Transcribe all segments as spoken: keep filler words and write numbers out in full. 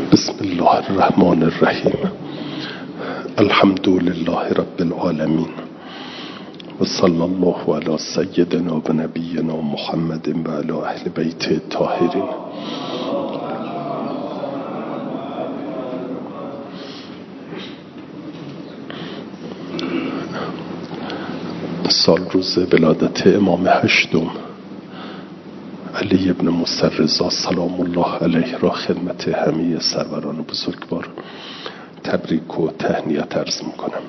بسم الله الرحمن الرحیم. الحمد لله رب العالمین و صلی الله علی سیدنا و نبینا محمد و علی اهل بیت الطاهرین. سال روز ولادت امام هشتم علی ابن موسی رضا سلام الله علیه را خدمت همه سروران بزرگوار تبریک و تهنیت عرض میکنم.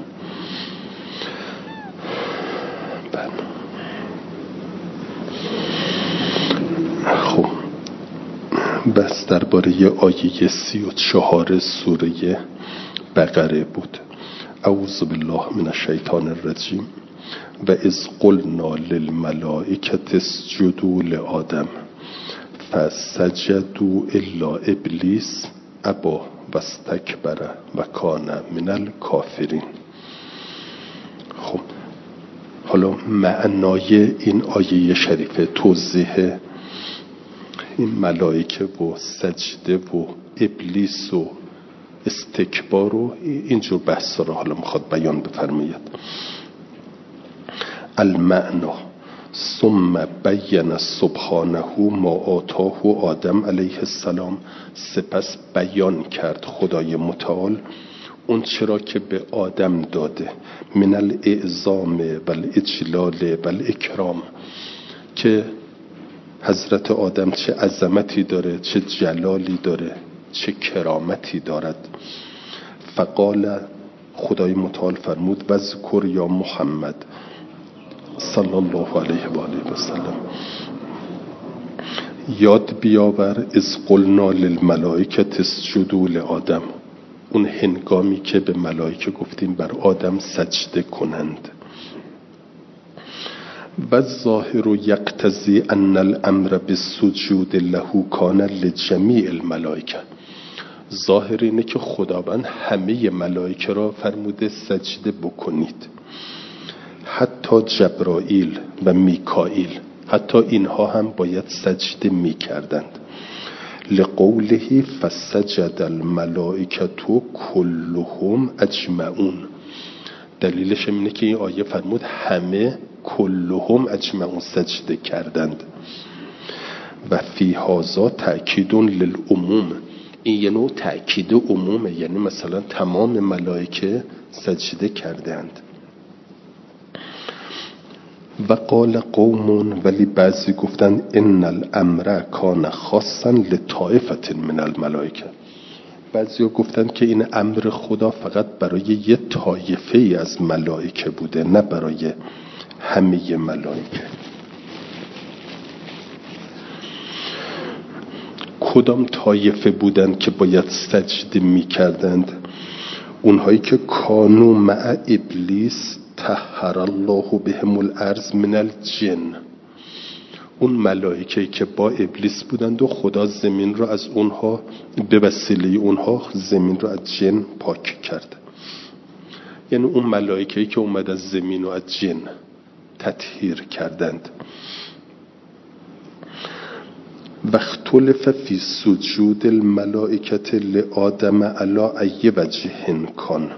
خب بس درباره آیه سی و چهار سوره بقره بود. اعوذ بالله من الشیطان الرجیم. و اذ قلنا للملائکة اسجدوا لآدم فسجدوا الا ابلیس ابا واستکبر و کان من الکافرین. خب حالا معنای این آیه شریفه، توضیح این ملائکه و سجده و ابلیس و استکبار و اینجور بحثا رو حالا میخواد بیان بفرماید. المعنا ثم بین سبحانه ما آتاه آدم علیه السلام، سپس بیان کرد خدای متعال اون چرا که به آدم داده، من الاعظام و الاجلال و الاکرام، که حضرت آدم چه عظمتی داره، چه جلالی داره، چه کرامتی دارد. فقال خدای متعال فرمود و ذکر یا محمد صلی الله علیه و آله و سلم، یاد بیاور اذ قلنا للملائکة اسجدوا لآدم، اون هنگامی که به ملائکه گفتیم بر آدم سجده کنند. و ظاهر یقتضی ان الامر بالسجود له کان لجمیع الملائکه، ظاهر اینه که خداوند همه ملائکه را فرموده سجده بکنید، حتی جبرائیل و میکائیل، حتی اینها هم باید سجده می کردند. لقوله فسجد الملائکة کلهم اجمعون، دلیلش اینه که این آیه فرمود همه کلهم اجمعون سجده کردند. و فی هذا تأکید للعموم، این یه نوع تأکید عمومه، یعنی مثلا تمام ملائکه سجده کردند. و قال قوم، ولی بعضی گفتن ان الامر کان خاصا لطائفه من الملائکه، بعضی گفتن که این امر خدا فقط برای یه طایفه از ملائکه بوده، نه برای همه ملائکه. کدام طایفه بودن که باید سجده می کردند؟ اونهایی که کانو مع ابلیس طهر الله بهم الارض من الجن، اون ملائکه‌ای که با ابلیس بودند و خدا زمین رو از اونها به وسیله اونها زمین رو از جن پاک کرد. یعنی اون ملائکه‌ای که اومد از زمین و از جن تطهیر کردند. و اختلف فی سجود الملائکة لآدم علی ای وجه کان،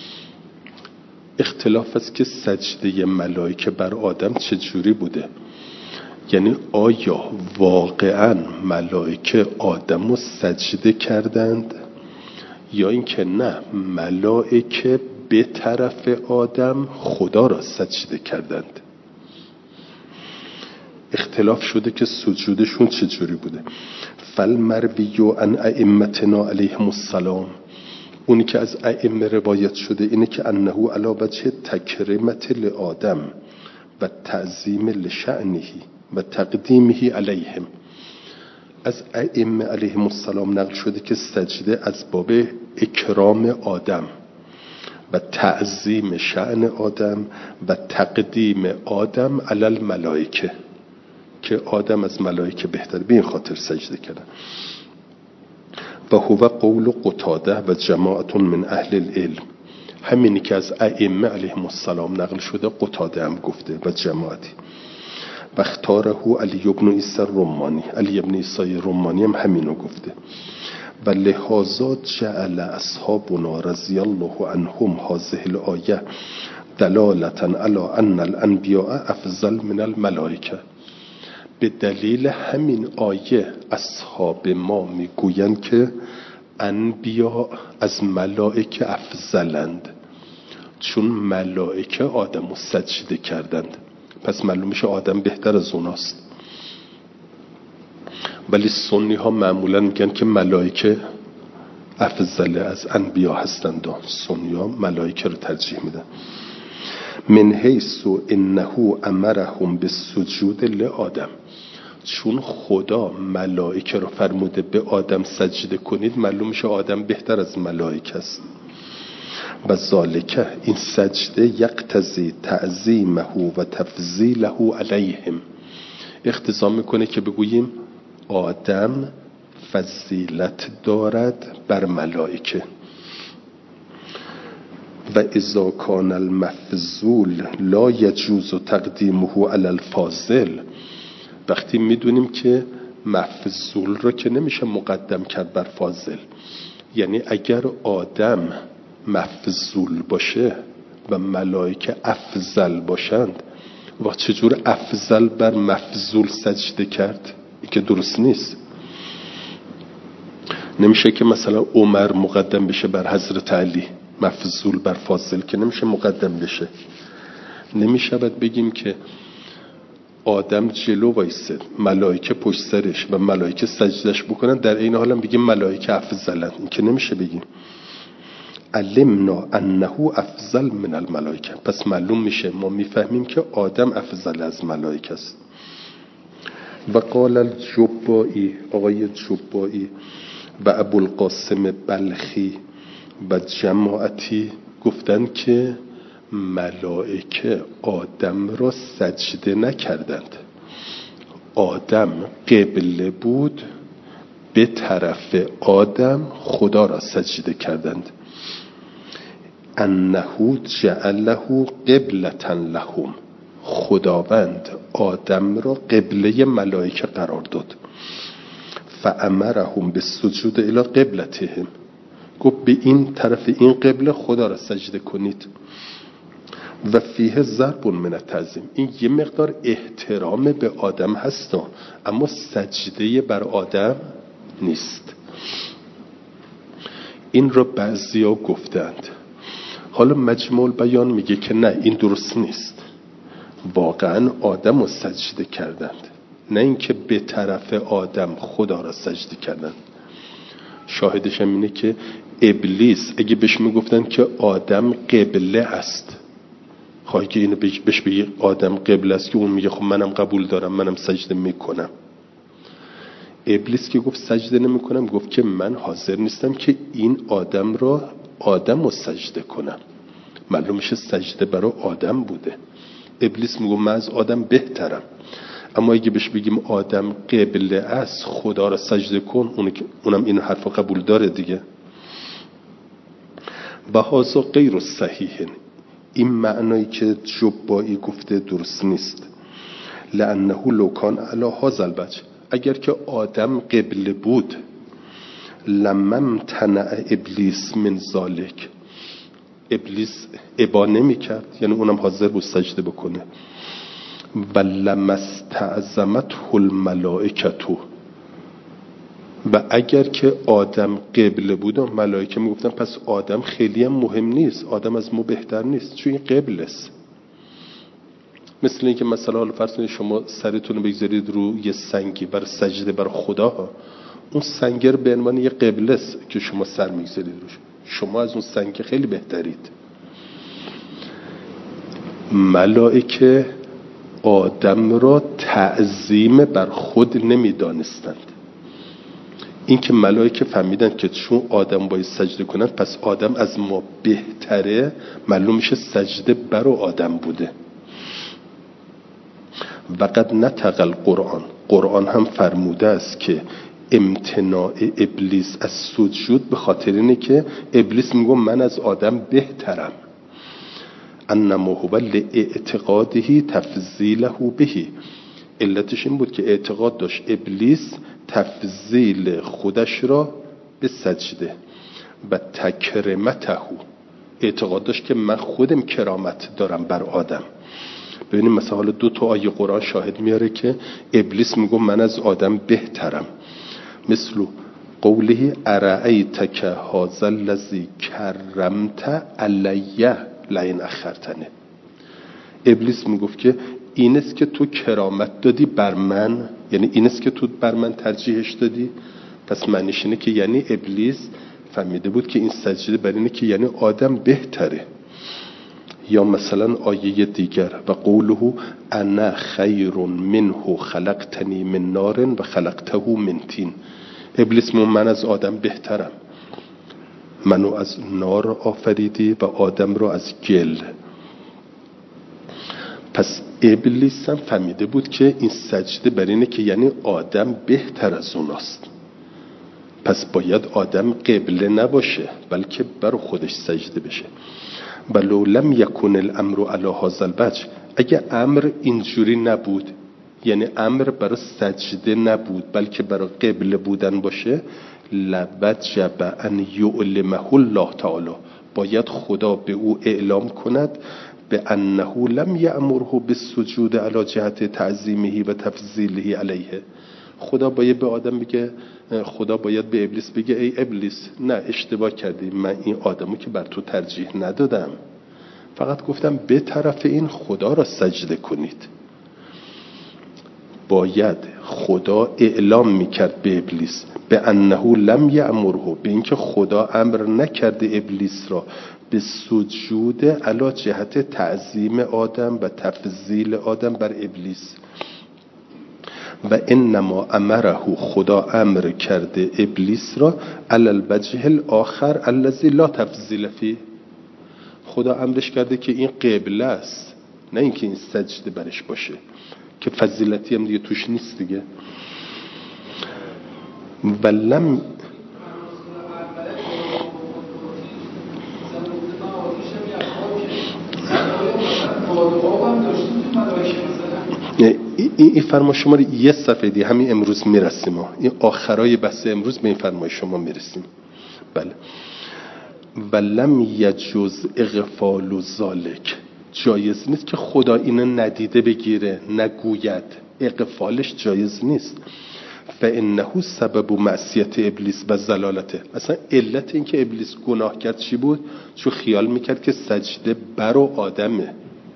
اختلاف است که سجده ملائکه بر آدم چجوری بوده، یعنی آیا واقعا ملائکه آدم رو سجده کردند یا اینکه نه ملائکه به طرف آدم خدا را سجده کردند. اختلاف شده که سجودشون چجوری بوده. فالمروی عن ائمتنا علیهم السلام، اونی که از ائمه روایت شده اینه که انه علی وجه تکرمت لآدم و تعظیم لشأنه و تقدیمه علیهم، از ائمه علیهم السلام نقل شده که سجده از باب اکرام آدم و تعظیم شأن آدم و تقدیم آدم علی الملائکه، که آدم از ملائکه بهتر، به این خاطر سجده کردن. و هو قول قتاده و جماعت من اهل العلم، همینی که از ائمه علیهم السلام نقل شده قتاده هم گفته و جماعتی. و اختاره علی ابن عیسی الرمانی، علی ابن عیسی الرمانی هم همینو گفته. و لحاظا جعل اصحابنا رضی الله عنهم هذه الآیه دلالتا علی ان الانبیاء افضل من الملائکه. به دلیل همین آیه اصحاب ما میگویند که انبیا از ملائکه افضلند، چون ملائکه آدم رو سجده کردند، پس معلوم میشه آدم بهتر از اوناست. ولی سنی ها معمولا میگن که ملائکه افضل از انبیا هستند. سنی ها ملائکه رو ترجیح میدن. من حیث انه امرهم بالسجود لآدم، چون خدا ملائکه رو فرموده به آدم سجده کنید، معلوم میشه آدم بهتر از ملائکه است. و ذالک، این سجده یقتضی تعظیمه و تفضیله علیهم، اقتضا میکنه که بگوییم آدم فضیلت دارد بر ملائکه. و اذا کان المفضول لا یجوز تقدیمه علی الفاضل، وقتی میدونیم که مفضول رو که نمیشه مقدم کرد بر فاضل، یعنی اگر آدم مفضول باشه و ملائکه افضل باشند، و چجور افضل بر مفضول سجده کرد؟ این که درست نیست. نمیشه که مثلا عمر مقدم بشه بر حضرت علی، مفضول بر فاضل که نمیشه مقدم بشه. نمیشه باید بگیم که آدم جلو وایسه ملائکه پشت سرش و ملائکه سجدش بکنن، در این حال هم بگیم ملائکه افضلن. این که نمیشه بگیم. علمنا انه افضل من الملائکه، پس معلوم میشه، ما میفهمیم که آدم افضل از ملائکه است. و قال الجبائی، آقای جبائی و ابوالقاسم بلخی و جماعتی گفتن که ملائکه آدم را سجده نکردند. آدم قبله بود، به طرف آدم خدا را سجده کردند. انه جعله قبلة لهم، خداوند آدم را قبله ملائکه قرار داد. فامرهم بالسجود الی قبلتهم، گفت به این طرف این قبله خدا را سجده کنید. و فیه ضرب من التعظیم، این یه مقدار احترام به آدم هست، اما سجده بر آدم نیست. این را بعضیا گفتند. حالا مجموع البیان میگه که نه، این درست نیست. واقعا آدم را سجده کردند، نه اینکه به طرف آدم خدا را سجده کردند. شاهدش هم اینه که ابلیس اگه بهش میگفتن که آدم قبله است، خواهی که اینو بهش بگی آدم قبله است، که اون میگه خب منم قبول دارم، منم سجده میکنم. ابلیس که گفت سجده نمیکنم، گفت که من حاضر نیستم که این آدم را آدم رو سجده کنم. معلوم میشه سجده برای آدم بوده. ابلیس میگه من از آدم بهترم. اما اگه بهش بگیم آدم قبله است، خدا را سجده کن، اونم این حرف قبول داره دیگه. و هذا غیر صحیح، این معنایی که جبائی گفته درست نیست. لانه لو کان علی هذا الوجه، اگر که آدم قبله بود، لم امتنع ابلیس من ذلک، ابلیس ابا نمی کرد، یعنی اونم حاضر بود سجده بکنه. و لم استعظمته الملائکه، و اگر که آدم قبله بود و ملائکه میگفتن پس آدم خیلی هم مهم نیست، آدم از ما بهتر نیست چون این قبله است. مثل اینکه مثلا حالا فرض کنید شما سرتون رو بگذارید رو یه سنگی برای سجده برای خدا، اون سنگ به عنوان یه قبله است که شما سر میگذارید روش، شما از اون سنگ خیلی بهترید. ملائکه آدم را تعظیم بر خود نمیدانستند. این که ملائکه فهمیدن که چون آدم باید سجده کنند پس آدم از ما بهتره، معلوم میشه سجده بر آدم بوده. وقد نطق القرآن، قرآن هم فرموده است که امتناع ابلیس از سجود به خاطر اینه که ابلیس میگه من از آدم بهترم. انما هو لاعتقاده تفضیله به، علتش این بود که اعتقاد داشت ابلیس تفضیل خودش را به سجده و تکرمته، اعتقاد داشت که من خودم کرامت دارم بر آدم. ببینیم مثلا حالا دو تا آیه قرآن شاهد میاره که ابلیس میگه من از آدم بهترم، مثل قوله ارأیتک هذا الذی کرمت علی لئن اخرتنی. ابلیس میگفت که این است که تو کرامت دادی بر من، یعنی این است که تو بر من ترجیحش دادی. پس معنیش اینه که یعنی ابلیس فهمیده بود که این سجده بر اینه که یعنی آدم بهتره. یا مثلا آیه دیگر و قوله انا خیر منه خلقتنی من نار و خلقته من طین. ابلیس میگه من از آدم بهترم، منو از نار آفریدی و آدم رو از گل. پس ابلیس هم فهمیده بود که این سجده بر اینه که یعنی آدم بهتر از اوناست، پس باید آدم قبله نباشه بلکه بر خودش سجده بشه. ولو لم یکن الامر علی هذا الوجه، اگه امر اینجوری نبود، یعنی امر برای سجده نبود بلکه برای قبله بودن باشه، لوجب ان یعلمه الله تعالی، باید خدا به او اعلام کند به انه لم یأمره بالسجود علی جهت تعظیمه و تفضیله علیه. خدا باید به آدم بگه، خدا باید به ابلیس بگه ای ابلیس نه اشتباه کردی، من این آدمو که بر تو ترجیح ندادم، فقط گفتم به طرف این خدا را سجده کنید. باید خدا اعلام میکرد به ابلیس به انه لم یأمره، به اینکه خدا امر نکرده ابلیس را به سجود علی جهت تعظیم آدم و تفضیل آدم بر ابلیس. و انما امره، خدا امر کرده ابلیس را علی الوجه الاخر الذی لا تفضیل فیه، خدا امرش کرده که این قبله است، نه اینکه این سجده برش باشه که فضیلتی هم دیگه توش نیست دیگه. ولم این فرما شما رو یه صفحه دیگه همین امروز میرسیم، این آخرای بحث امروز به این فرمای شما میرسیم. بله. ولم یجوز اغفال ذالک، جایز نیست که خدا اینو ندیده بگیره نگوید، اغفالش جایز نیست. فانه سبب معصیت ابلیس و ضلالته، اصلا علت این که ابلیس گناه کرد چی بود؟ چون خیال میکرد که سجده برو آدمه،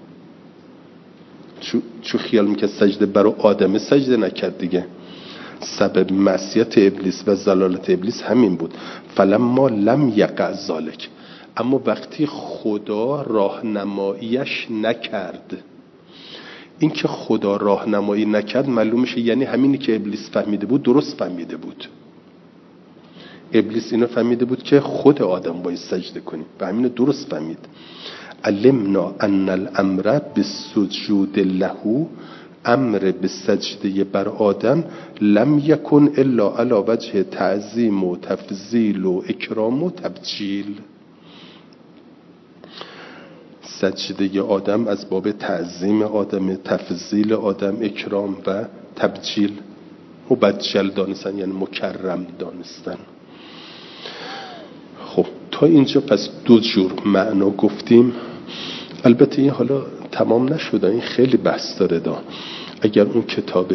چون خیال میکرد سجده برو آدمه سجده نکرد دیگه. سبب معصیت ابلیس و ضلالت ابلیس همین بود. فلما لم یقع ذالک، اما وقتی خدا راهنماییش نکرد، این که خدا راهنمایی نکرد معلوم میشه یعنی همینی که ابلیس فهمیده بود درست فهمیده بود. ابلیس اینو فهمیده بود که خود آدم باید سجده کنیم و همینو درست فهمید. علمنا ان الامر بالسجود له، امر به سجده بر آدم، لم یکن الا علی وجه تعظیم و تفضیل و اکرام و تبجیل. سجده آدم از باب تعظیم آدم، تفضیل آدم، اکرام و تبجیل. مبجل دانستن یعنی مکرم دانستن. خب تا اینجا پس دو جور معنا گفتیم. البته این حالا تمام نشده، این خیلی بحث داره دا. اگر اون کتاب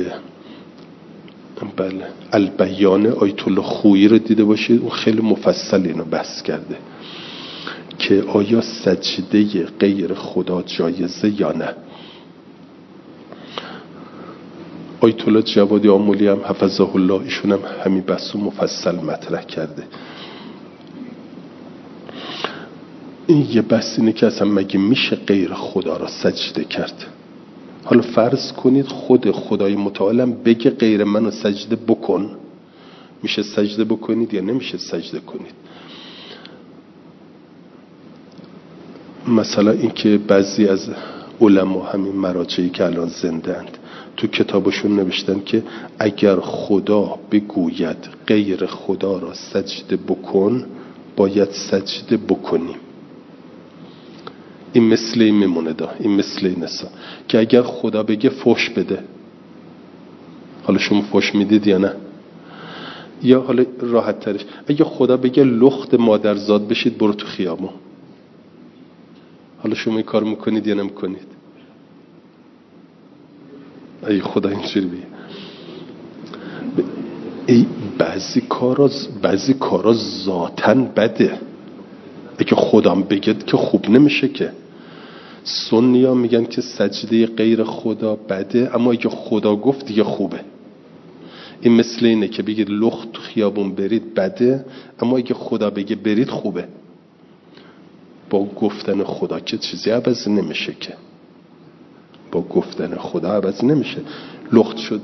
بله البیان آیت الله خویی رو دیده باشید، اون خیلی مفصل اینو بحث کرده که آیا سجده غیر خدا جایزه یا نه. آیت الله جوادی آمولی هم حفظه الله، ایشون هم همین بحثو مفصل مطرح کرده. این یه بحث اینه که اصلا مگه میشه غیر خدا را سجده کرد؟ حالا فرض کنید خود خدای متعالم بگه غیر منو سجده بکن، میشه سجده بکنید یا نمیشه سجده کنید؟ مثلا این که بعضی از علما، همین مراجعی که الان زنده اند، تو کتابشون نوشتن که اگر خدا بگوید غیر خدا را سجده بکن باید سجده بکنیم. این مثل این میمونه دا، این مثل این است که اگر خدا بگه فحش بده، حالا شما فحش میدید یا نه؟ یا حالا راحت ترش، اگه خدا بگه لخت مادرزاد بشید برو تو خیابون، حالا شما این کار میکنید یا نمیکنید؟ اگه خدا اینجوری بگه ای بعضی کارا بعضی کارا ذاتن بده، اگه خودم بگه که خوب نمیشه که. سنی‌ها میگن که سجده غیر خدا بده، اما اگه خدا گفت دیگه خوبه. این مثل اینه که بگید لخت تو خیابون برید بده، اما اگه خدا بگه برید خوبه. با گفتن خدا که چیزی عوض نمیشه که، با گفتن خدا عوض نمیشه. لخت شد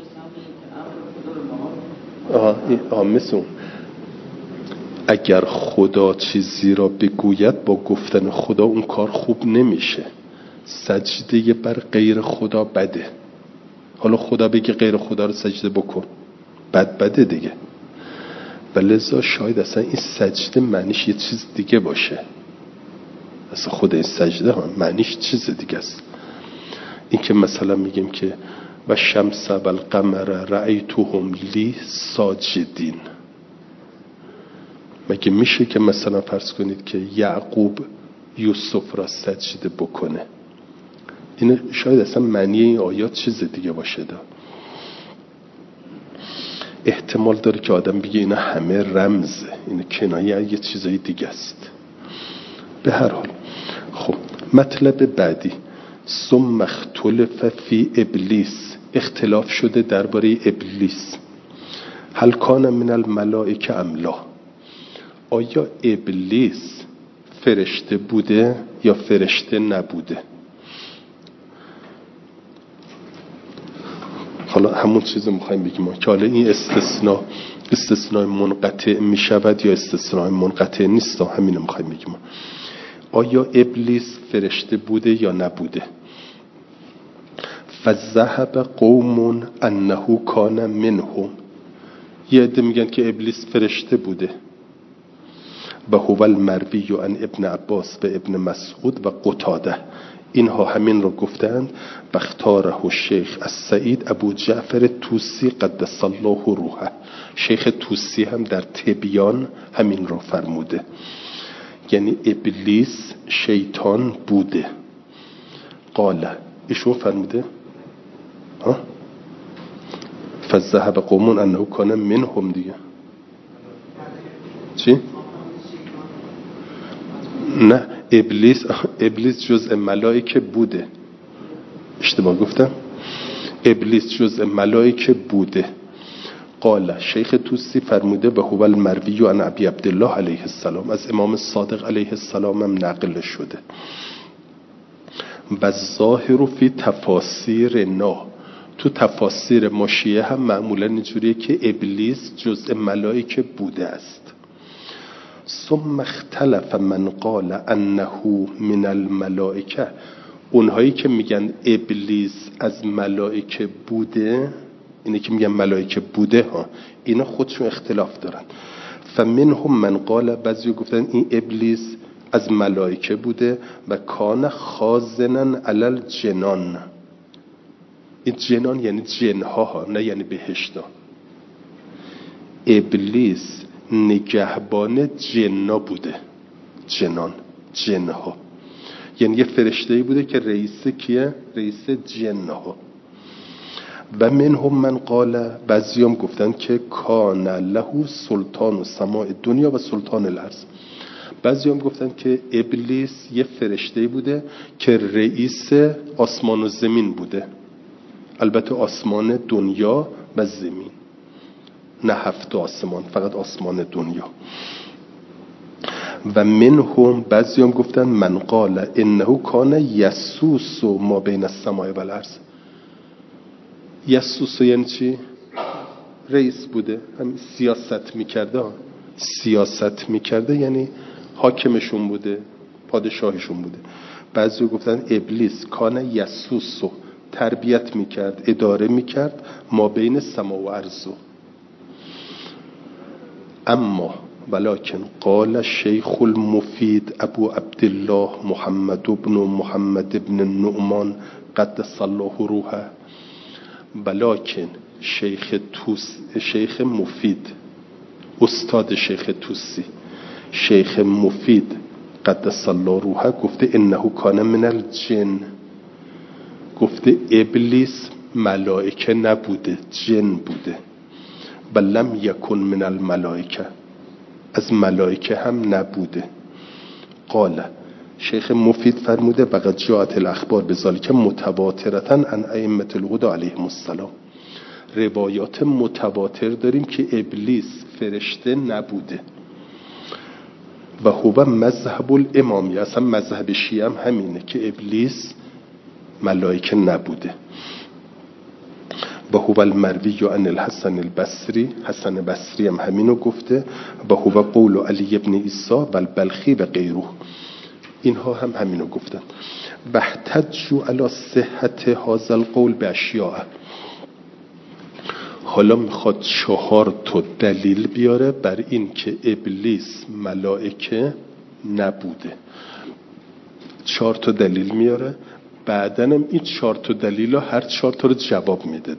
آه آه مثل اون. اگر خدا چیزی را بگوید با گفتن خدا اون کار خوب نمیشه. سجده بر غیر خدا بده. حالا خدا بگه غیر خدا رو سجده بکن، بد بده دیگه. ولذا شاید اصلا این سجده معنیش یه چیز دیگه باشه. اصلا خود این سجده ها معنیش چیز دیگه است. این که مثلا میگیم که و شمس و القمر رأیتهم لی ساجدین، مگه میشه که مثلا فرض کنید که یعقوب یوسف را سجده بکنه؟ این شاید اصلا معنی این آیات چیز دیگه باشه. دا احتمال داره که آدم بگه اینا همه رمزه، این کنایه یه چیزای دیگه است. به هر حال خب مطلب بعدی، ثم اختلف فی ابلیس، اختلاف شده درباره ابلیس. هل کان من الملائکه ام لا، آیا ابلیس فرشته بوده یا فرشته نبوده؟ حالا همون چیز رو میخوایم بگیم که حالا این استثناء استثناء منقطع میشود یا استثناء منقطع نیست، همین رو میخوایم بگیم. آیا ابلیس فرشته بوده یا نبوده؟ فذهب قوم انه کان منهم، یه عده میگن که ابلیس فرشته بوده. و هو المروی عن ابن عباس و ابن مسعود و قتاده، اینها همین رو گفتند. و اختاره شیخ السعید ابو جعفر توسی قدس الله روحه، شیخ توسی هم در تبیان همین رو فرموده، یعنی ابلیس شیطان بوده. قال، ایشون فرموده ها فذهب قوم انه کان منهم دیگه. چی؟ نه، ابلیس ابلیس جزء ملائکه بوده. اشتباه گفتم؟ ابلیس جزء ملائکه بوده. قال، شیخ توسی فرموده به هو المروی عن ابی عبدالله علیه السلام، از امام صادق علیه السلام هم نقل شده. و ظاهر فی تفاسیر نا، تو تفاسیر ما شیعه هم معمولا اینجوریه که ابلیس جزء ملائکه بوده است. ثم اختلف من قال انه من الملائکه، اونهایی که میگن ابلیس از ملائکه بوده، اینه که میگن ملائکه بوده ها، اینا خودشون اختلاف دارن. فمنهم من قال، بعضی گفتن این ابلیس از ملائکه بوده و کان خازنا علی الجنان. این جنان یعنی جنها ها، نه یعنی بهشتا. ابلیس نگهبان جنا بوده، جنان جنها، یعنی یه فرشته‌ای بوده که رئیس کیه؟ رئیس جنها. و منهم من قال، بعضیام گفتن که کان له سلطان و سماع دنیا و سلطان الارض. بعضیام گفتن که ابلیس یه فرشته‌ای بوده که رئیس آسمان و زمین بوده، البته آسمان دنیا و زمین، نه هفت آسمان، فقط آسمان دنیا. و منهم، بعضیام گفتن من قال انه کان یسوس ما بین السماء و الارض. یسوس یعنی چی؟ رئیس بوده، هم سیاست میکرده، سیاست میکرده یعنی حاکمشون بوده، پادشاهشون بوده. بعضی گفتن ابلیس کان یسوس، تربیت میکرد، اداره میکرد ما بین سما و ارض. اما ولکن قال شیخ المفید ابو عبدالله محمد بن محمد بن النعمان قدس الله روحه، ولکن شیخ توس شیخ مفید استاد شیخ توسی شیخ مفید قدس الله روحه گفته انه کان من الجن، گفته ابلیس ملائکه نبوده، جن بوده. بل لم یکن من الملائکه، از ملائکه هم نبوده. قال شیخ مفید فرموده وقد جاءت الاخبار بذلک متواترة عن ائمه الهدى علیهم السلام. روایات متواتر داریم که ابلیس فرشته نبوده و هو مذهب الامامی، اصلا مذهب شیعه هم همینه که ابلیس ملائکه نبوده. و هو المروی عن الحسن البصری، حسن بصری هم همینو گفته. و هو قول علی ابن عیسی و البلخی و غیره، اینها هم همینو گفتن. بحتجوا علی صحت هذا القول باشیاء. حالا میخواد چهار تا دلیل بیاره بر این که ابلیس ملائکه نبوده. چهار تا دلیل میاره، بعدنم این چهار تا دلیل ها هر چهار تا رو جواب میده.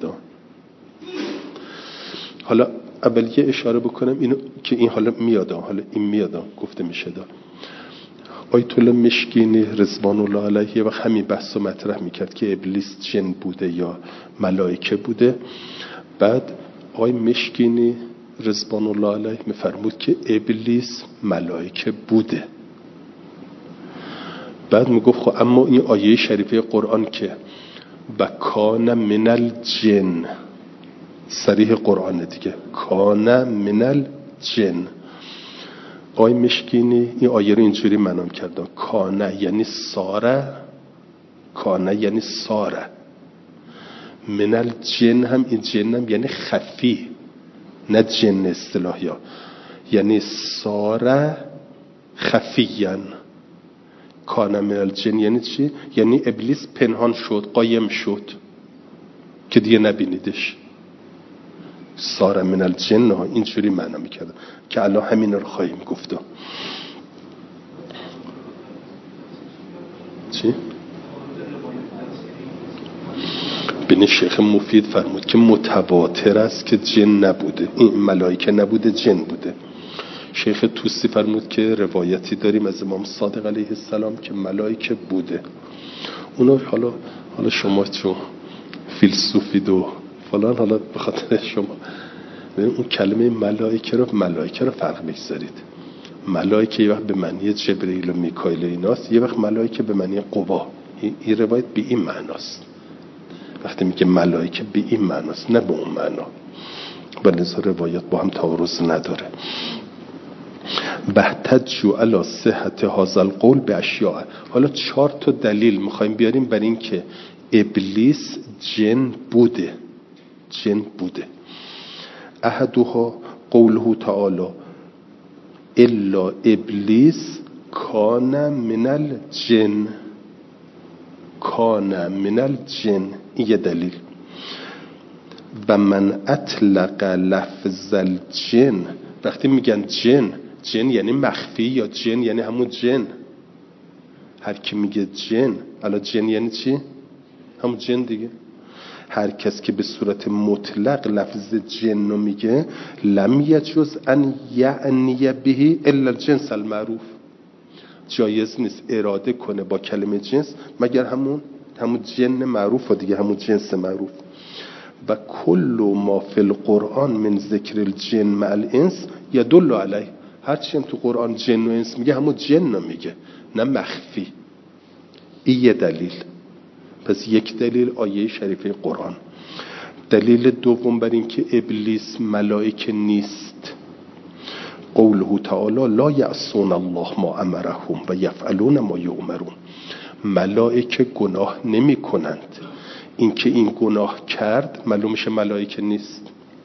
حالا اول یه اشاره بکنم اینو که این حالا میادم حالا این میادم گفته میشه دا آیت الله مشکینی رضوان الله علیه و همین بحث رو مطرح میکرد که ابلیس جن بوده یا ملائکه بوده. بعد آی مشکینی رضوان الله علیه میفرمود که ابلیس ملائکه بوده. بعد میگفت خب اما این آیه شریفه قرآن که و کان من الجن، صریح قرآن دیگه، کان من الجن. آی مشکینی این آیه رو اینجوری معنی کردن کان یعنی ساره، کان یعنی ساره، من الجن هم این جن هم یعنی خفی، نه جن اصطلاحی ها، یعنی ساره خفیان. کان من الجن یعنی چی؟ یعنی ابلیس پنهان شد، قایم شد که دیگه نبینیدش. ساره من الجن ها اینجوری معنی میکردن که الان همین رو خواهیم گفت. چی؟ بین شیخ مفید فرمود که متواتر است که جن نبوده، این ملائکه نبوده، جن بوده. شیخ توسی فرمود که روایتی داریم از امام صادق علیه السلام که ملائکه بوده. اونا حالا حالا شما چون فیلسوفید و فلان، حالا به خاطر شما اون کلمه ملائکه رو ملائکه رو فرق بگذارید. ملائکه یه وقت به معنی جبرئیل و میکائیل ایناست، یه وقت ملائکه به معنی قوا. این روایت به این معناست. وقتی میگه ملائکه به این معناست نه به اون معنا، بلکه روایات با هم تعارض نداره. بحتجوا علی صحت هذا القول باشیاء. حالا چهار تا دلیل میخوایم بیاریم برای این که ابلیس جن بوده، جن بوده. احدها قوله تعالی الا ابلیس کان من الجن، کان من الجن، این یه دلیل. و من اطلق لفظ الجن، وقتی میگن جن، جن یعنی مخفی یا جن یعنی همون جن. هر کی میگه جن، الان جن یعنی چی؟ همون جن دیگه. هر کس که به صورت مطلق لفظ جن رو میگه لم یجوز ان یعنی به الا الجنس المعروف، جایز نیست اراده کنه با کلمه جنس مگر همون همون جن معروف و دیگه همون جنس معروف. و کل ما فی القرآن من ذکر الجن مع الانس یدل علیه. هر چی تو قرآن جن و انس میگه همون جن رو میگه، نه مخفی. این یه دلیل. پس یک دلیل آیه شریفه قرآن. دلیل دوم بر این که ابلیس ملائکه نیست قوله تعالی لا یعصون الله ما امرهم و یفعلون ما یؤمرون. ملائکه گناه نمی کنند، این که این گناه کرد معلوم میشه ملائکه نیست.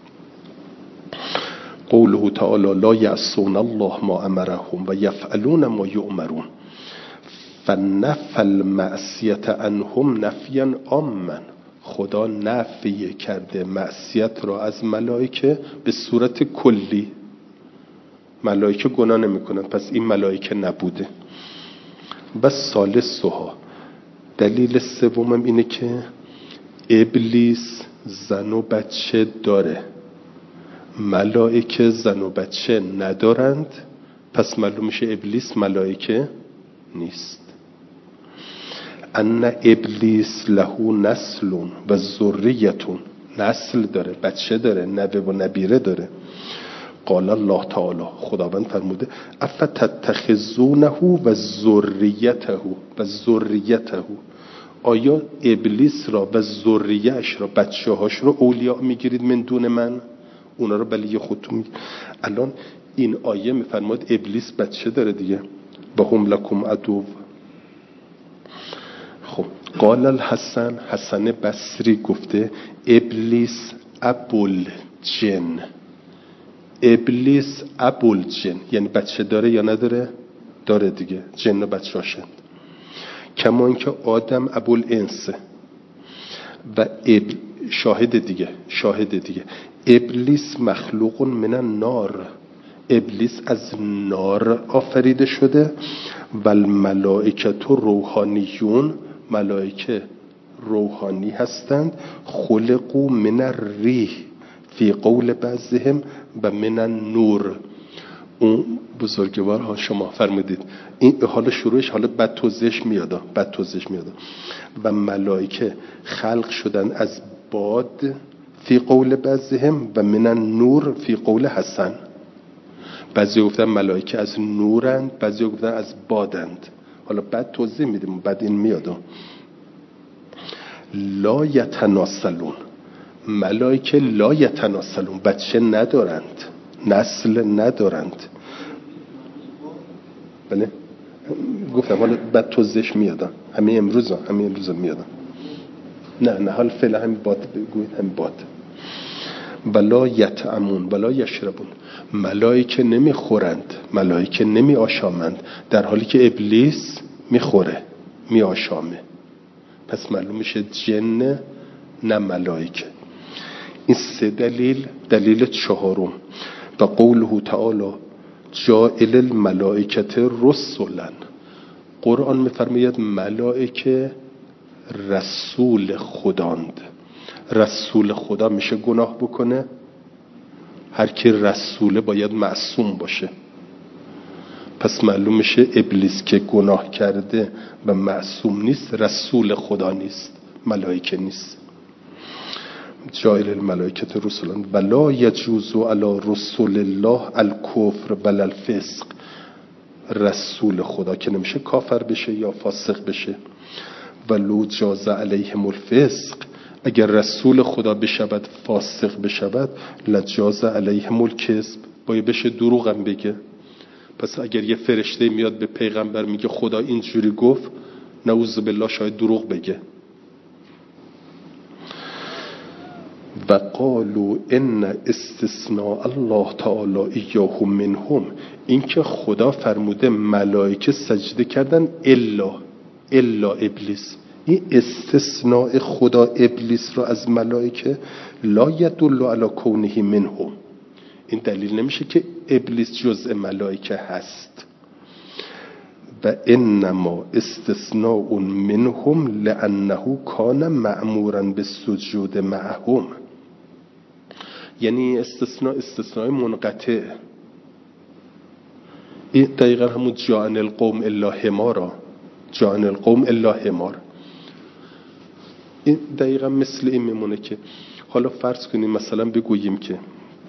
قوله تعالی لا یعصون الله ما امرهم و یفعلون ما یؤمرون. فنفی المعصیت عنهم نفیا عاما. خدا نفی کرده معصیت را از ملائکه به صورت کلی. ملائکه گناه نمی کنند، پس این ملائکه نبوده. و ثالثها، دلیل سومم اینه که ابلیس زن و بچه داره. ملائکه زن و بچه ندارند، پس معلوم میشه ابلیس ملائکه نیست. ان ابلیس له نسل و ذریتون، نسل داره، بچه داره، نوه و نبیره داره. قال الله تعالی، خداوند فرموده افتتخذونه و ذریته و ذریته، آیا ابلیس را و ذریه‌اش را، بچه هاش رو اولیاء میگیرید من دون من؟ اونا رو بلی خودتون میگید. الان این آیه میفرماد ابلیس بچه داره دیگه. و هم لکم عدو. خب قال الحسن، حسن بصری گفته ابلیس ابوالجن، ابلیس ابوالجن یعنی بچه داره یا نداره؟ داره دیگه، جن و بچه هاشند. کمان که آدم ابوالانس و اب... شاهد دیگه، شاهد دیگه ابلیس مخلوق من النار، ابلیس از نار آفریده شده. و الملائکه روحانیون، ملائکه روحانی هستند. خلقوا من الریح فی قول بعضهم و من النور. اون بزرگوار ها شما فرمودید این حالا شروعش، حالا بعد توضیحش میاد، بعد توضیحش میاد. و ملائکه خلق شدن از باد فی قول بعضهم و من النور فی قول حسن. بعضی گفتن ملائکه از نورند، بعضی گفتن از بادند. حالا بعد توضیح میدیم، بعد این میاد. لا یتناسلون، ملائکه لا یتناسلون، بچه ندارند، نسل ندارند. بله گفتم حالا بعد توضیحش میاد، همین امروز همین امروز میاد. نه نه حال فعلا همین باد بگوید، همین باد. ولا یطعمون ولا یشربون، ملائکه نمیخورند، ملائکه نمی آشامند، در حالی که ابلیس میخوره، می آشامه. پس معلوم میشه جن نه ملائکه. این سه دلیل. دلیل چهارم و قوله تعالی جائل الملائکه رسلا، قرآن میفرماید ملائکه رسول خداند. رسول خدا میشه گناه بکنه؟ هر کی رسوله باید معصوم باشه. پس معلوم میشه ابلیس که گناه کرده و معصوم نیست، رسول خدا نیست، ملائکه نیست. جائل الملائکه رسلا ولا یجوز علی رسول الله الکفر ولا الفسق، رسول خدا که نمیشه کافر بشه یا فاسق بشه. ولو جاز علیهم الفسق، اگر رسول خدا بشود فاسق بشود، لجاز علیهم الکذب، باید بشه دروغ هم بگه. پس اگر یه فرشته میاد به پیغمبر میگه خدا اینجوری گفت، نعوذ بالله شاید دروغ بگه. و قالوا ان استثناء الله تعالی ایاهم منهم، این که خدا فرموده ملائکه سجده کردن الا الا ابلیس، این استثناء خدا ابلیس را از ملائکه لا یدل علی کونه منهم، این دلیل نمیشه که ابلیس جزء ملائکه هست. و انما استثناء منهم لانه کان مأمورا بالسجود معهم، یعنی استثناء استثناء منقطع. این دقیقا همون جعل القوم الا حمارا، جعل القوم الا حمار. این دقیقا مثل این میمونه که حالا فرض کنیم مثلا بگوییم که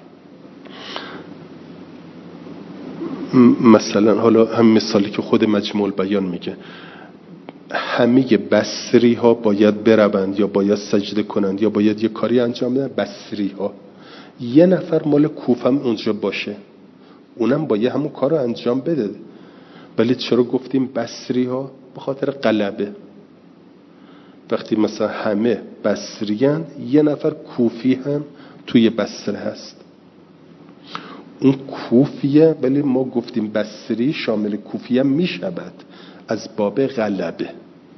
مثلا حالا هم مثالی که خود مجموع البیان میگه، همه بصری ها باید بروند یا باید سجده کنند یا باید یه کاری انجام بدن. بصری ها، یه نفر مال کوفه هم اونجا باشه، اونم باید همون کار رو انجام بده. ولی چرا گفتیم بصری ها؟ به خاطر غلبه. وقتی مثلا همه بصریان، یه نفر کوفی هم توی بصره هست، اون کوفیه، ولی ما گفتیم بصری شامل کوفیه می شود از باب غلبه.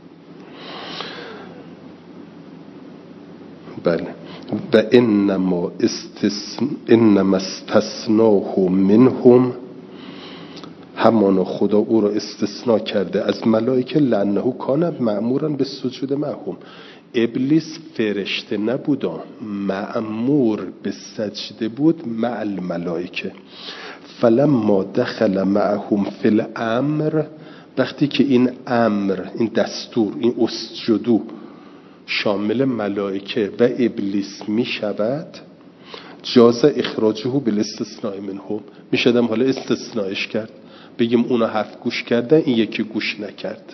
بله. و انما استثن انما استثناه منهم، همانا خدا او را استثناء کرده از ملائکه، لانه کان مأمورا به سجود معهم، ابلیس فرشته نبود، مأمور به سجده بود مع الملائکه. فلما دخل معهم فی الامر، وقتی که این امر، این دستور، این اسجدو شامل ملائکه و ابلیس می شود، جاز اخراجه بالاستثناء منهم، می شدم حالا استثنائش کرد، بگیم اونا هفت گوش کردن این یکی گوش نکرد.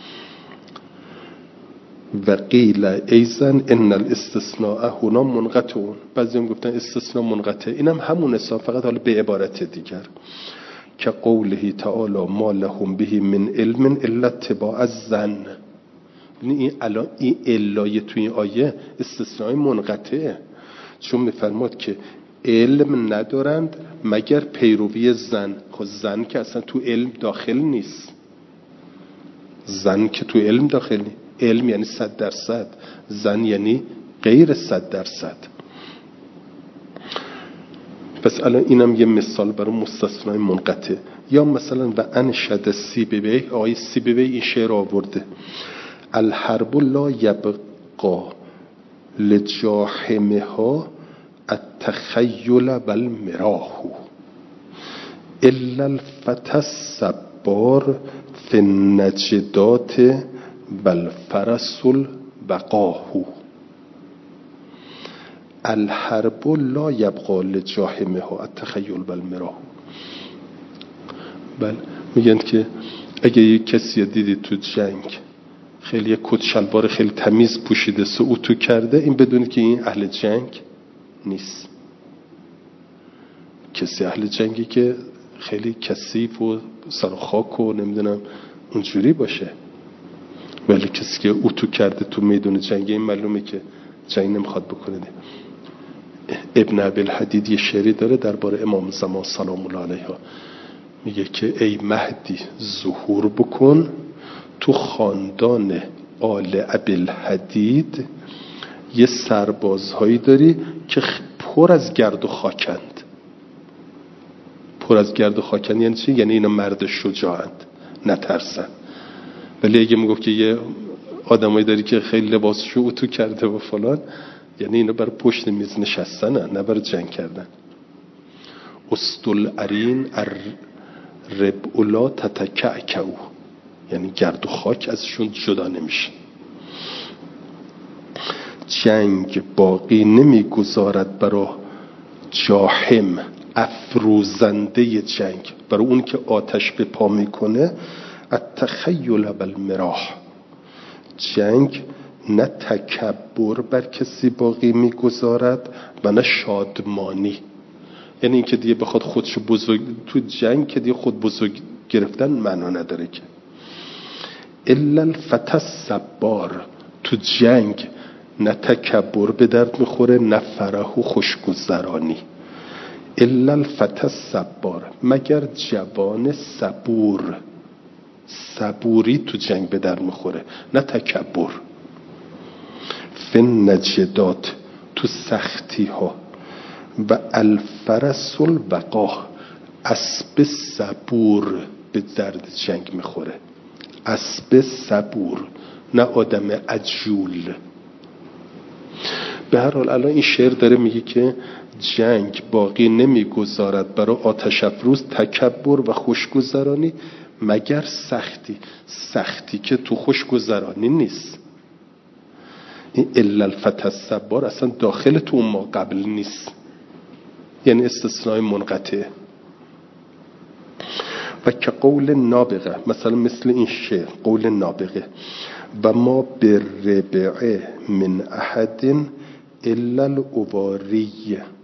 و قیل ایزن ان الاستثناء هنا منقطعون، بعضی هم گفتن استثناء منقطع، اینم هم همون حساب، فقط حالا به عبارت دیگر. که قوله تعالی ما لهم به من علم الا اتباع الظن، این الان این علای توی این آیه استثناء منقطعه، چون میفرماد که علم ندارند مگر پیروی ظن. خب ظن که اصلا تو علم داخل نیست، ظن که تو علم داخل نیست. علم یعنی صد درصد، ظن یعنی غیر صد درصد. پس الان اینم یه مثال برای مستثنای منقطع. یا مثلا و انشد سیبوی، آقای سیبوی این شعر آورده: الحرب لا یبقا لجاحمها التخیل والمراه الا الفتى الصبار فی النجدات والفرس البقاه. الحرب لا یبقا لجاحمها التخیل والمراه. بله میگن که اگه یک کسی دیدید تو جنگ خیلی یک کت شلوار خیلی تمیز پوشیده سعوتو کرده، این بدونید که این اهل جنگ نیست. کسی اهل جنگی که خیلی کثیف و سرخاک و نمیدونم اونجوری باشه، ولی کسی که اوتو کرده تو میدون جنگی این معلومه که جنگ نمیخواد بکنه. ابن ابی‌الحدید یه شعری داره درباره امام زمان سلام الله علیه، میگه که ای مهدی ظهور بکن تو خاندان آل ابی‌الحدید، یه سربازهایی داری که پر از گرد و خاکند. پر از گرد و خاکند یعنی چی؟ یعنی اینا مرد شجاعند، نترسن. ولی اگه میگفت که یه آدمایی داری که خیلی لباسشو اتو کرده و فلان، یعنی اینا برای پشت میز نشستن، نه برای جنگ کردن. استالعرین ربعلا تتکعکعو، یعنی گرد و خاک ازشون جدا نمیشه. جنگ باقی نمیگذارد برای جاحم، افروزنده جنگ، برای اون که آتش به پا میکنه، التخیل بالمراح. جنگ نه تکبر بر کسی باقی میگذارد و نه شادمانی، یعنی این که دیگه بخواد خودشو بزرگ، تو جنگ که دیگه خود بزرگ گرفتن معنا نداره که. الا الفتى الصبار، تو جنگ نه تکبر به درد میخوره نه فرح و خوشگذرانی. الا الفتى الصبار، مگر جوان صبور، صبوری تو جنگ به درد میخوره نه تکبر. فی النجدات، تو سختی ها. و الفرس البقاه، اسب صبور به درد جنگ میخوره. اسب صبور، نه آدم عجول. به هر حال الان این شعر داره میگه که جنگ باقی نمیگذارد برای آتش افروز تکبر و خوشگذرانی مگر سختی. سختی که تو خوشگذرانی نیست. این الا الفتى الصبار اصلا داخل تو اون ما قبل نیست، یعنی استثناء منقطع. و که قول نابغه، مثلا مثل این شعر قول نابغه: و ما بالربع من احد الا الاواری.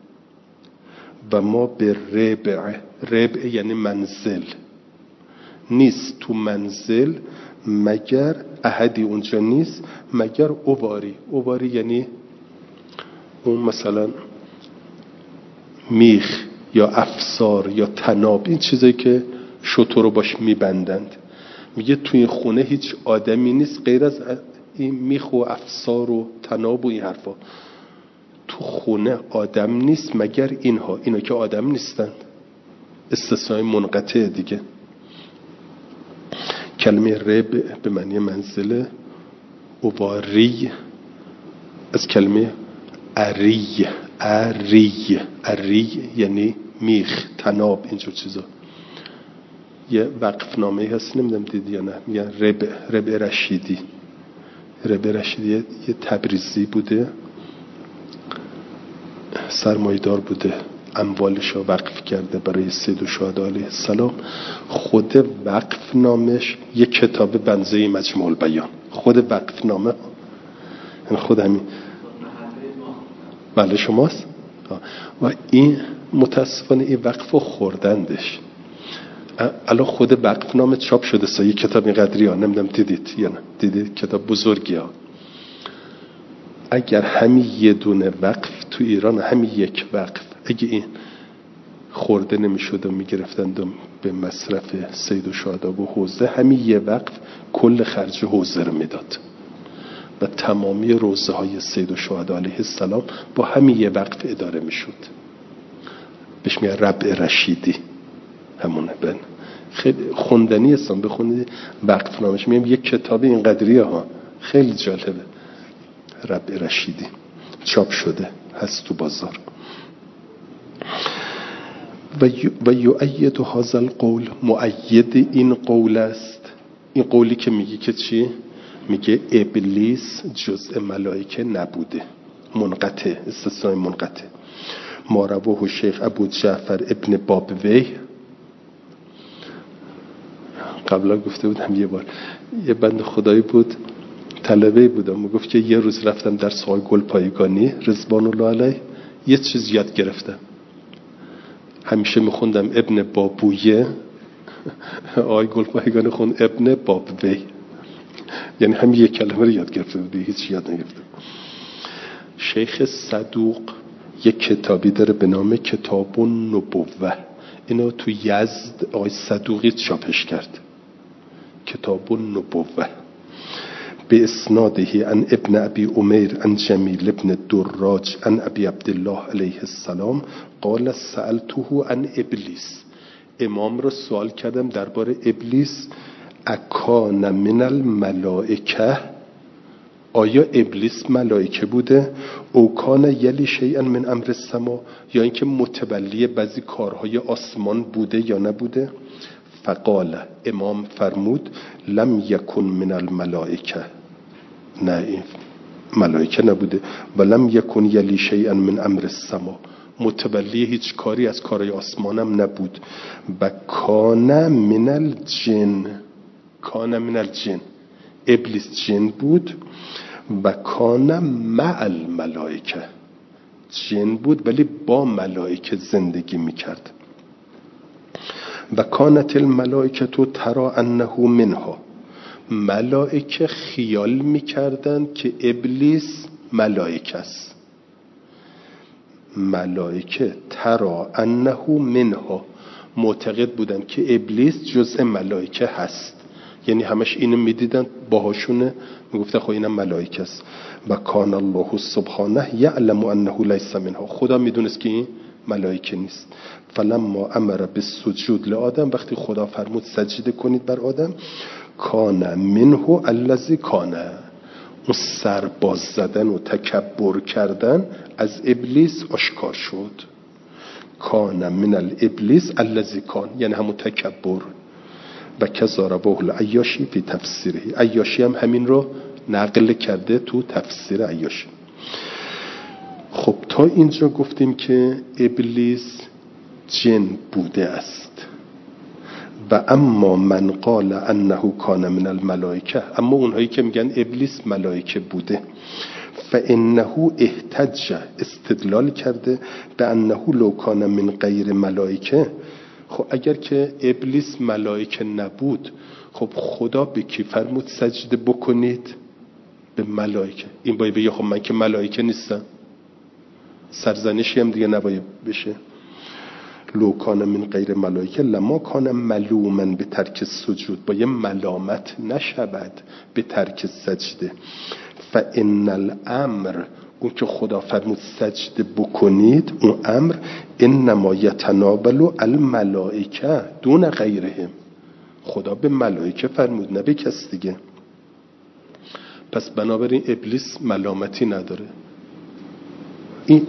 و ما بالربع، ربع یعنی منزل، نیست تو منزل مگر احدی اونجا نیست مگر اواری. اواری یعنی اون مثلا میخ یا افسار یا تناب، این چیزایی که شتر رو باش میبندند. میگه توی این خونه هیچ آدمی نیست غیر از این میخ و افسار و تناب و این حرفا. تو خونه آدم نیست مگر اینها. اینا که آدم نیستند، استثناء منقطع دیگه. کلمه رب به معنی منزله، اواری از کلمه اری. اری اری یعنی میخ، تناب، اینجور چیزا. یه وقف نامه هست، نمیدونم دیدی یا نه، میگن ربع ربع رشیدی. ربع رشیدی یه تبریزی بوده، سرمایه‌دار بوده، اموالش رو وقف کرده برای سید الشهدا علیه السلام. خود وقف نامش یه کتاب بنزه مجموع البیان، خود وقف نامه، خود همین بله شماست. و این متاسفانه این وقف رو خوردندش. الان خود وقف نامه چاپ شده سا یه کتاب اینقدری ها، نمیدونم دیدید یا نه دیدید، کتاب بزرگی ها. اگر همین یه دونه وقف تو ایران، همین یک وقف، اگه این خورده نمیشد و میگرفتند به مصرف سید الشهدا و حوزه، همین یه وقف کل خرج حوزه رو میداد و تمامی روزه های سید الشهدا علیه السلام با همین یه وقف اداره میشد. بهش میگن ربع رشیدی، همونه. بن خیلی خوندنی هستم، بخونید وقف نامش. میگم یک کتاب این قدریه ها، خیلی جالبه. ربع رشیدی چاپ شده، هست تو بازار. و یؤید هذا القول، مؤید این قول است. این قولی که میگه که چی؟ میگه ابلیس جزء ملائکه نبوده، منقطع، استثناء منقطع. ما رواه شیخ ابو جعفر ابن بابوی. قبلا گفته بودم یه بار یه بند خدایی بود، طلبه بودم و گفت که یه روز رفتم در سوال گل پایگانی رضوان الله علیه، یه چیز یاد گرفتم. همیشه میخوندم ابن بابویه، آی گل پایگانی خوند ابن بابوی، یعنی همین یک کلمه رو یاد گرفته بود، هیچ یاد نگرفتم. شیخ صدوق یک کتابی داره به نام کتاب النبوه، اینو تو یزد آقای صدوقی چاپش کرد. کتاب النبوه به اسناده عن ابن ابی امیر عن جمیل ابن دراج عن ابی عبدالله علیه السلام قال سألته عن ابلیس. امام رو سوال کردم درباره ابلیس. اکان من الملائکه، آیا ابلیس ملائکه بوده؟ او کان یلی شیئا من امر السما، یا اینکه متولی بعضی کارهای آسمان بوده یا نبوده؟ فقال، امام فرمود لم یکن من الملائکه، نه این ملائکه نبوده. ولم یکن یلی شیئا من امر السما، متولی هیچ کاری از کارهای آسمانم نبود. و کان من الجن، کان من الجن، ابلیس جن بود. و کان مع الملائکه، جن بود ولی با ملائکه زندگی میکرد. و کانت الملائکه تو ترا انه منها، ملائکه خیال میکردن که ابلیس ملائکه است. ملائکه ترا انه منها، معتقد بودن که ابلیس جزء ملائکه هست، یعنی همش اینو میدیدن باهاشونه، میگفتن خب اینم ملائکه است. و کان الله سبحانه یعلم انه لیس منها، خدا میدونست که این ملائکه نیست. فلما امر بالسجود لآدم، وقتی خدا فرمود سجده کنید بر آدم، کان منه الذی کان، اون سرباز زدن و تکبر کردن از ابلیس آشکار شد. کان من الابلیس الذی کان، یعنی همون تکبر. و کذا رواه العیاشی فی تفسیره، عیاشی هم همین رو نقل کرده تو تفسیر عیاشی. خب تا اینجا گفتیم که ابلیس جن بوده است. و اما من قال انه کان من الملائکه، اما اونهایی که میگن ابلیس ملائکه بوده، فانه احتج، استدلال کرده به انه لو کان من غیر ملائکه. خب اگر که ابلیس ملائکه نبود، خب خدا به کی فرمود سجده بکنید؟ به ملائکه. این باید بگه خب من که ملائکه نیستم، سرزنشی هم دیگه نباید بشه. لو کان من غیر ملائکه لما کان ملوما به ترک سجود، باید ملامت نشود به ترک سجده. فان الامر، اون که خدا فرمود سجده بکنید، اون امر انما یتناول الملائکه دون غیرهم، خدا به ملائکه فرمود نه به کس دیگه. پس بنابراین ابلیس ملامتی نداره. این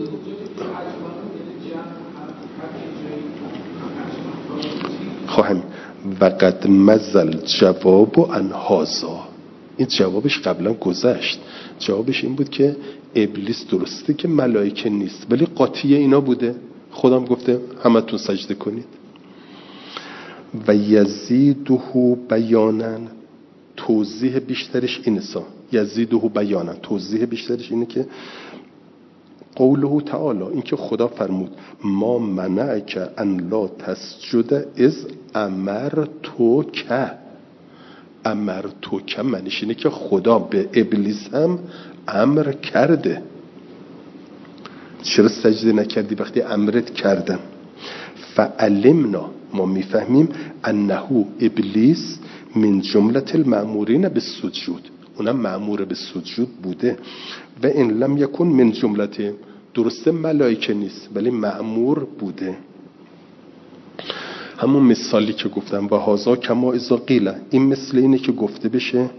خواهم وقد مزل جواب و انهازا، این جوابش قبلا گذشت. جوابش این بود که ابلیس درسته که ملائکه نیست ولی قاطی اینا بوده. خودم گفته همه تون سجده کنید. و یزیده بیانا، توضیح بیشترش اینه سا یزیده بیانا، توضیح بیشترش اینه که قوله تعالی، این که خدا فرمود ما منعک ان لا تسجد از امر تو که، امر تو که معنیش اینه که خدا به ابلیس هم امر کرده. چرا سجده نکردی وقتی امرت کردم؟ فعلمنا، ما میفهمیم انه ابلیس من جمله المأمورین بالسجود، اونم مأمور به سجود بوده. و ان لم یکن من جمله، درسته ملائکه نیست ولی مأمور بوده. همون مثالی که گفتم و هازا کما اذا قیل، این مثل اینه که گفته بشه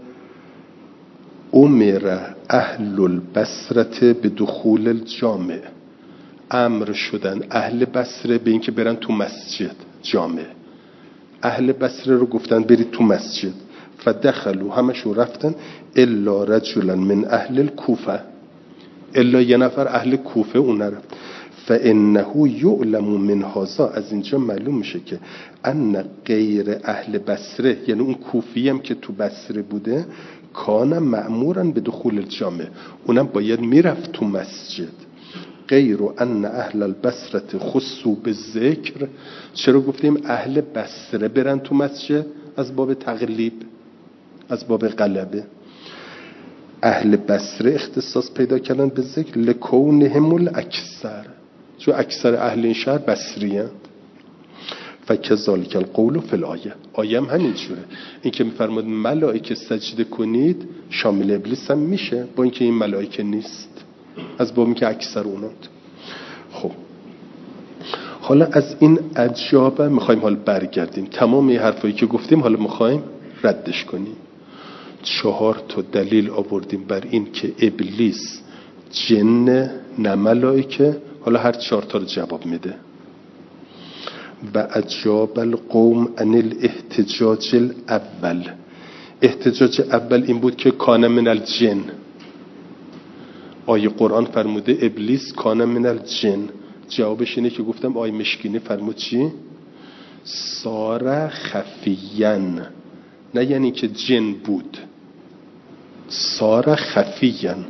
امر اهل البصره به دخول الجامع، امر شدن اهل بصره به اینکه برن تو مسجد جامع. اهل بصره رو گفتن برید تو مسجد، فدخلوا، همشون رفتن، الا رجلا من اهل الکوفه، الا یه نفر اهل کوفه اون نرفت. فانه یعلم من هذا، از اینجا معلوم میشه که ان غیر اهل بصره، یعنی اون کوفی هم که تو بصره بوده، کان مأمورا به دخول الجامع، اونم باید میرفت تو مسجد. غیر ان اهل البصره خصوا بالذکر، چرا گفتیم اهل بصره برن تو مسجد؟ از باب تغلیب، از باب غلبه. اهل بصره اختصاص پیدا کردن به ذکر لکونهم الاکثر، چون اکثر اهل این شهر بصری هستند. فکذالک القول فی الآیه، آیه هم همینجوره. این که میفرماد ملائکه سجده کنید شامل ابلیس هم میشه، با اینکه این ملائکه نیست، از باب اینکه اکثر اونات. خب حالا از این عجابه میخوایم حالا برگردیم، تمام این حرفایی که گفتیم حالا میخوایم ردش کنیم. چهار تا دلیل آوردیم بر این که ابلیس جن نه ملائکه، حالا هر چهار تا رو جواب میده. و عجاب القوم عن الاحتجاج الاول، احتجاج اول این بود که کان من الجن، آیه قرآن فرموده ابلیس کان من الجن، جوابش اینه که گفتم آیه مشکینی فرمود چی؟ سار خفیان، نه یعنی که جن بود، سار خفیان.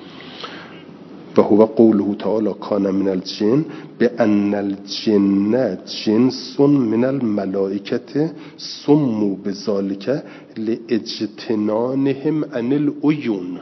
و هو قوله تعالی کان من الجن بان الجن جنس من الملائکه سموا بذلك لاجتنانهم عن العیون.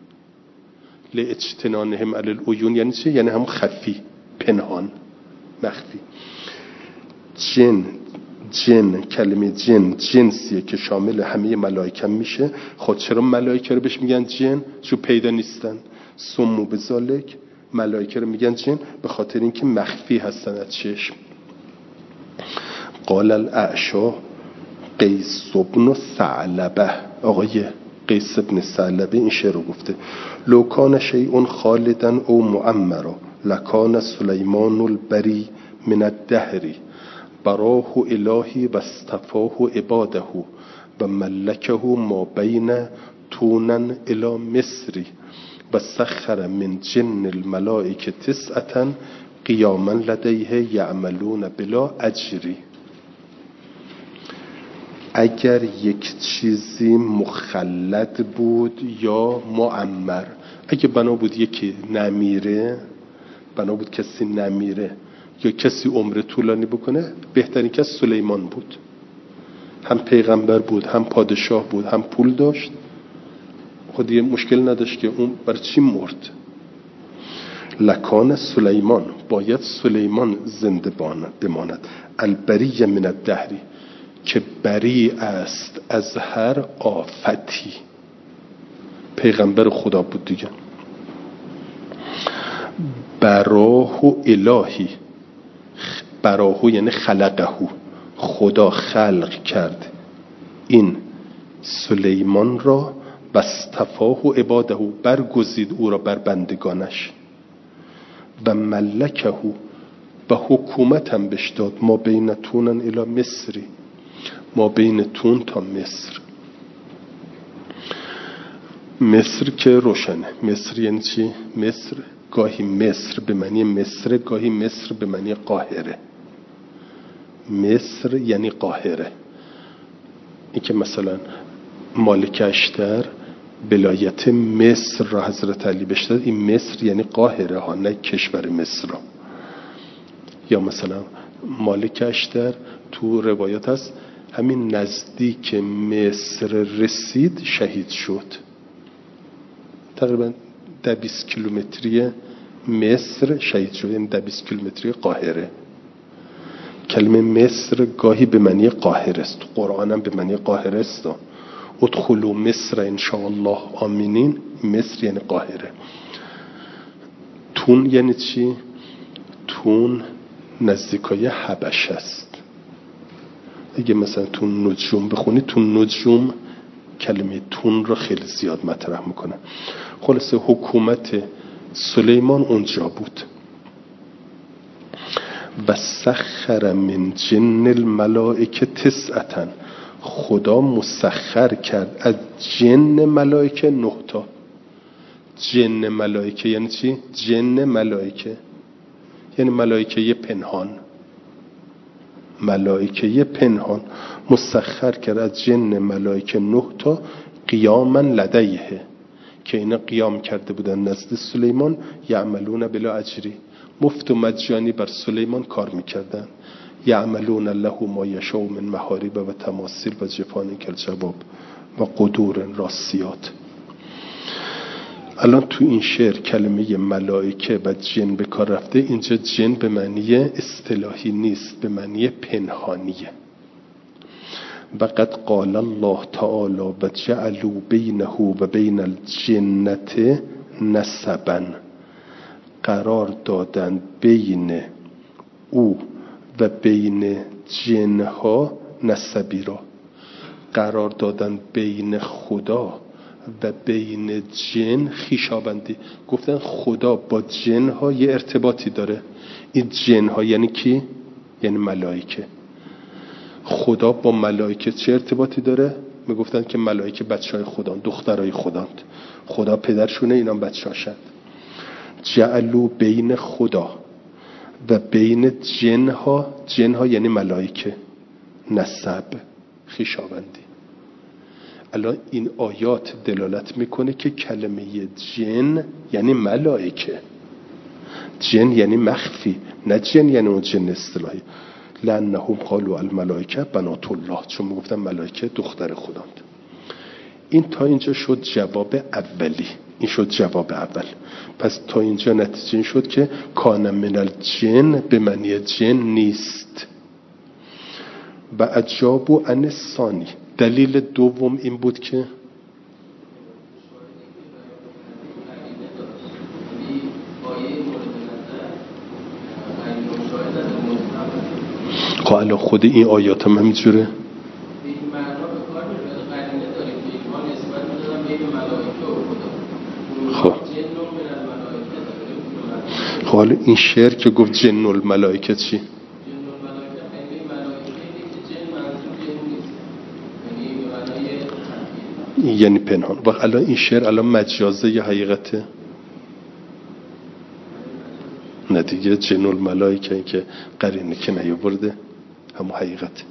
لاجتنانهم عن العیون یعنی چه؟ یعنی هم خفی، پنهان، مخفی. جن جن کلمه جن جنسیه که شامل همه ملائکه میشه. خود چرا ملائکه رو بهش میگن جن؟ چون پیدا نیستن. سمو بذالک، ملائکه رو میگن جن به خاطر اینکه مخفی هستن از چشم. قال الاعشا قیس بن ثعلبه، آقای قیس بن ثعلبه این شعر رو گفته لو کان شیء خالدا او معمرا لکان سلیمان البری من الدهر براه الهی و استفاه عباده و ملکه ما بین تونن الى مصری و سخر من جن الملائکه تسعة قیاما لدیه یعملون بلا اجری. اگر یک چیزی مخلد بود یا معمر، اگه بنا بود یکی نمیره، بنا بود کسی نمیره یا کسی عمر طولانی بکنه، بهترین کس سلیمان بود. هم پیغمبر بود، هم پادشاه بود، هم پول داشت، خود یه مشکل نداشت که اون بر چی مرد. لکان سلیمان، باید سلیمان زنده بماند. البری من الدهری، که بری است از هر آفتی. پیغمبر خدا بود دیگه. براه الهی، براهو یعنی خلقهو، خدا خلق کرد این سلیمان را واصطفاه عباده، برگزید او را بر بندگانش، و ملکه، و حکومت هم بهش داد، ما بین تونن الی مصری، ما بین تون تا مصر. مصر که روشنه. مصر یعنی چی؟ مصر گاهی مصر به معنی مصر، گاهی مصر به معنی قاهره. مصر یعنی قاهره. این که مثلا مالک اشتر ولایت مصر را حضرت علی بهش داد، این مصر یعنی قاهره ها، نه کشور مصر را. یا مثلا مالک اشتر تو روایات هست همین نزدیک مصر رسید شهید شد. تقریبا ده بیست کیلومتری مصر شهید شد، یعنی ده بیست کیلومتری قاهره. کلمه مصر گاهی به معنی قاهره است، تو قرآن هم به معنی قاهره است. ادخلوا مصر ان شاء الله آمینین. مصر یعنی قاهره. تون یعنی چی؟ تون نزدیکای حبش است. اگه مثلا تو نجوم بخونی، تو نجوم کلمه تون رو خیلی زیاد مطرح میکنه. خلاصه حکومت سلیمان اونجا بود. و سخر من جن الملائکه تسعتن، خدا مسخر کرد از جن ملائکه نه تا. جن ملائکه یعنی چی؟ جن ملائکه یعنی ملائکه پنهان. ملائکه پنهان مسخر کرد از جن ملائکه نه تا، قیاما لدیه، که اینا قیام کرده بودن نزد سلیمان، یعملون بلا اجری، مفت و مجانی بر سلیمان کار میکردن. یعملون له ما یشاء من محارب و تماثیل و جفان کالجواب و قدور راسیات. الان تو این شعر کلمه ملائکه و جن به کار رفته. اینجا جن به معنی اصطلاحی نیست، به معنی پنهانیه. و قد قال الله تعالی و جعلوا بینه و بین الجنة نسبا، قرار دادن بین او و بین جنها نسبی را، قرار دادن بین خدا و بین جن خویشاوندی. گفتن خدا با جنها یه ارتباطی داره. این جنها یعنی کی؟ یعنی ملائکه. خدا با ملائکه چه ارتباطی داره؟ میگفتن که ملائکه بچهای خدان، دخترای خدان، خدا پدرشونه، اینا بچه‌هاشن. جعلوا بین خدا و بین جنها، جنها یعنی ملائکه، نسب، خویشاوندی. الان این آیات دلالت میکنه که کلمه جن یعنی ملائکه. جن یعنی مخفی، نه جن یعنی اون جن اصطلاحی. لأنهم قالوا الملائکه بنات الله، چون میگفتن ملائکه دختر خداند. این تا اینجا شد جواب اولی. این شد جواب اول. پس تا اینجا نتیجه این شد که کان من الجن به معنی جن نیست. و اجابوا عن الثانی، دلیل دوم این بود که خب الان خود این آیات هم همینجوره. خب خب حالا این شعر که گفت جن الملائکه چی؟ یعنی پنهان. و الان این شعر الان مجازه یا حقیقته؟ نه دیگه، جن الملائکه که قرینه که نیاورده همون حقیقت.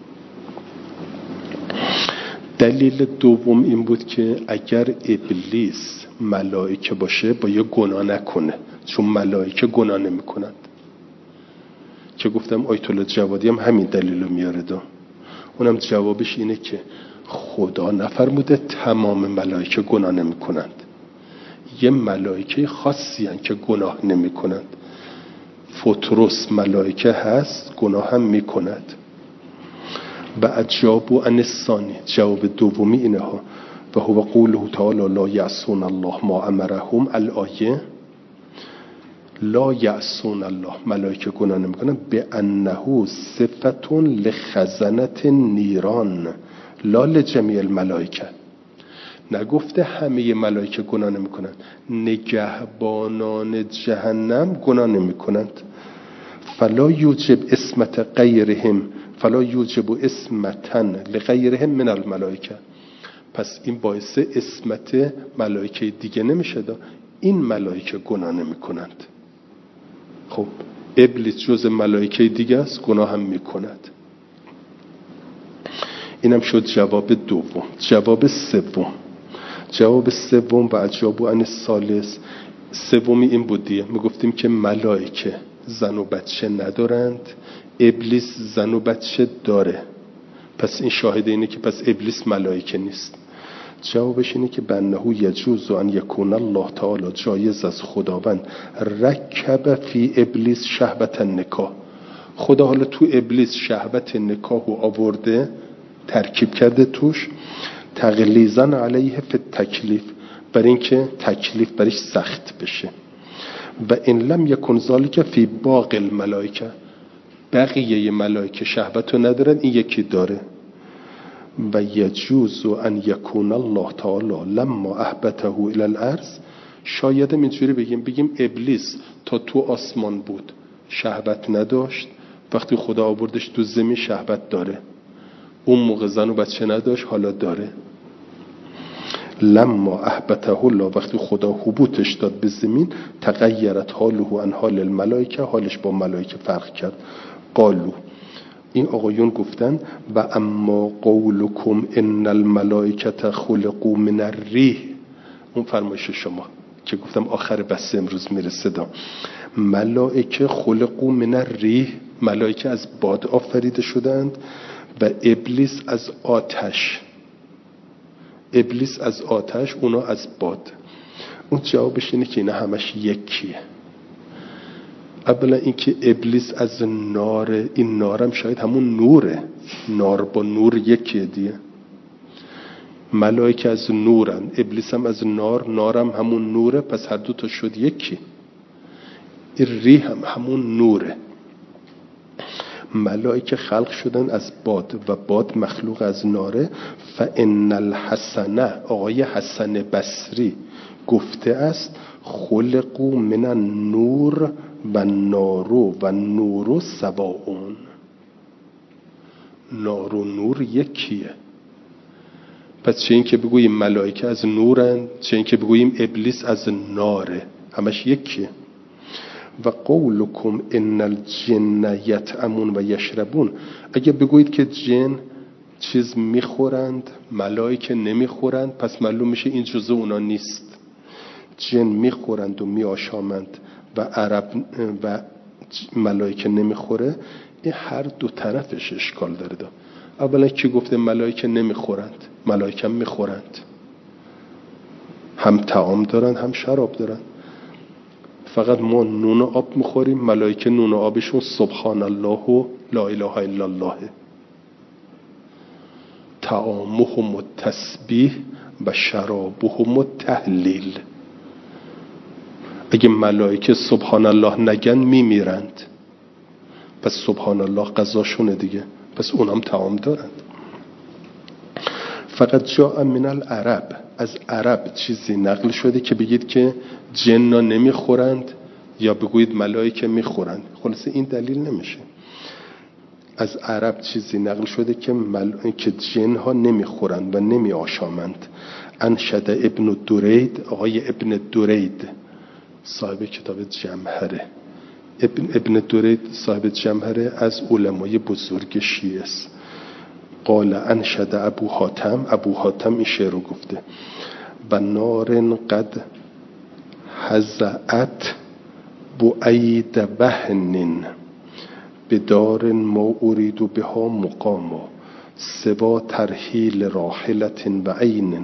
دلیل دوم این بود که اگر ابلیس ملائکه باشه با یه گناه نکنه، چون ملائکه گناه نمی کنند. که گفتم آیت الله جوادی هم همین دلیل رو میاره دا. اونم جوابش اینه که خدا نفرموده تمام ملائکه گناه نمی کنند. یه ملائکه خاصی هن که گناه نمی کنند. فطرس ملائکه هست گناه هم می کند. و اجابوا عن الثانی، جواب دومی اینه ها. و هو قوله تعالی لا یعصون الله ما امرهم. الآیه لا یعصون الله، ملائکه گناه نمی کنند. به انه صفت لخزنة نیران لا لجمیع الملائکه. نگفته همه ملائکه گناه نمی کنند. نگهبانان جهنم گناه نمی کنند. فلا یوجب اسمت غیرهم فلا یوجب اسمتن لغیرهم من الملائکه. پس این باعث اسمت ملائکه دیگه نمیشه دا. این ملائکه گناه نمی کنند. خب ابلیس جز ملائکه دیگه است، گناه هم می کند. اینم شد جواب دوم. جواب سوم جواب سوم و اجابو عن الثالث، سومی این بود دیگه. می گفتیم که ملائکه زن و بچه ندارند، ابلیس زن و بچه داره. پس این شاهد اینه که پس ابلیس ملائکه نیست. جوابش اینه که بنهو یجوز ان یکون الله تعالی، جایز از خداوند، رکب فی ابلیس شهوت النکاح، خدا حالا تو ابلیس شهوت نکاحو آورده، ترکیب کرده توش، تغلیظا علیه فی التکلیف، برای اینکه تکلیف برش سخت بشه. و ان لم یکن ذالک فی باقی الملائکه، بقیه ملائکه شهوتو ندارن، این یکی داره. و یجوز ان یکون الله تعالی لما اهبته الی الارض، شاید اینجوری بگیم بگیم ابلیس تا تو آسمان بود شهوت نداشت، وقتی خدا آوردش تو زمین شهوت داره. اون موقع زن و بچه نداشت، حالا داره. لما اهبته الله، وقتی خدا حبوطش داد به زمین، تغیرت حاله عن حال الملائکه، حالش با ملائکه فرق کرد. قالو، این آقایون گفتن و اما قولکم ان الملائکه خلقوا من الریح، اون فرمایش شما که گفتم آخر بحث امروز میرسه دا، ملائکه خلقوا من الریح، ملائکه از باد آفریده شدند، و ابلیس از آتش، ابلیس از آتش، اونا از باد. اون جوابش اینه که اینا همش یکیه. اولا اینکه ابلیس از نار، این نارم شاید همون نوره، نار با نور یکیه دیگه. ملائکه از نورن، ابلیس هم از نار، نارم همون نوره، پس هر دو تا شد یکی. این ریح هم همون نوره. ملائکه خلق شدن از باد و باد مخلوق از ناره. فان الحسنه، آقای حسن بصری گفته است خلقوا من النور و نارو و نورو سواون، نار و نور یکیه. پس چه این که بگوییم ملائکه از نورن، چه این که بگوییم ابلیس از ناره، همش یکیه. و قولکم ان الجن یطعمون و یشربون، اگه بگویید که جن چیز میخورند ملائکه نمیخورند، پس معلوم میشه این جزء اونا نیست. جن میخورند و میآشامند و عرب و ملائکه نمیخوره. این هر دو طرفش اشکال داره دا. اولا کی گفته ملائکه نمیخورند؟ ملائکه هم میخورند، هم طعام دارن هم شراب دارن. فقط ما نون و آب میخوریم، ملائکه نون و آبشون سبحان الله و لا اله الا الله. طعامهم التسبیح و شرابهم التهلیل. اگه ملائکه سبحان الله نگن میمیرند، پس سبحان الله غذاشونه دیگه، پس اونم طعام دارند. فقط جاء من العرب، از عرب چیزی نقل شده که بگید که جن‌ها نمیخورند یا بگویید ملائکه میخورند. خلاصه این دلیل نمیشه. از عرب چیزی نقل شده که ملائکه جن‌ها نمیخورند و نمی آشامند. انشد ابن درید، آقای ابن درید صاحب کتاب جمهره، ابن, ابن درید صاحب جمهره از علمای بزرگ شیعه است. قال انشد ابو حاتم، ابو حاتم این شعر رو گفته: و نار قد هزعت بعید وهن بدار ما ارید بها مقاما سوا ترحیل راحلت و عین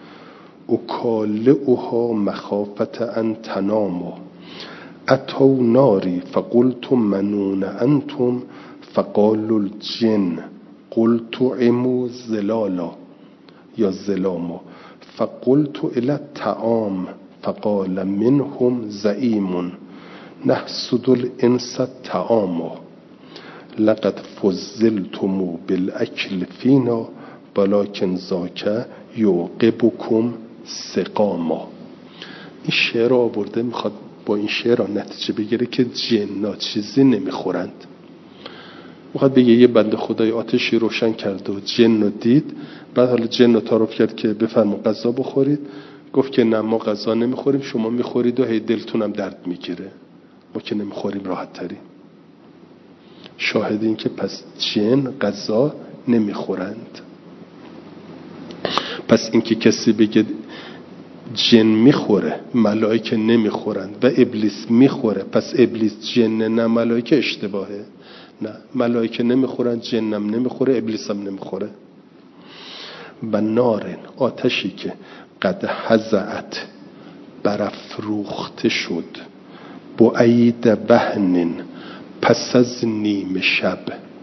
اکالعها مخافت ان تناما اتوا ناری فقلت منون انتم فقالوا الجن قلت عمو زلالا یا زلاما فقلت الى الطعام فقال منهم زعیم نحسد الانس الطعام لقد فضلتم بالاكل فينا ولکن ذاک یعقبکم سقاما. این شعر آورده میخواد با این شعر نتیجه بگیره که جنات چیزی نمیخورند. میخواد بگه یه بنده خدای آتشی روشن کرد و جن رو دید، بعد حالا جن رو تعارف کرد که بفرما غذا بخورید، گفت که نه ما غذا نمیخوریم، شما میخورید و هی دلتونم درد میگیره، ما که نمیخوریم راحت تریم. شاهد این که پس جن غذا نمیخورند. پس اینکه کسی بگه جن میخوره ملائکه نمیخورند و ابلیس میخوره پس ابلیس جن نه ملائکه، اشتباهه. نه، ملائکه نمیخورن، جنم نمیخوره، ابلیس هم نمیخوره. و نارن، آتشی که قد هزعت برافروخته شد، بعید بهنن، پس از نیمه شب.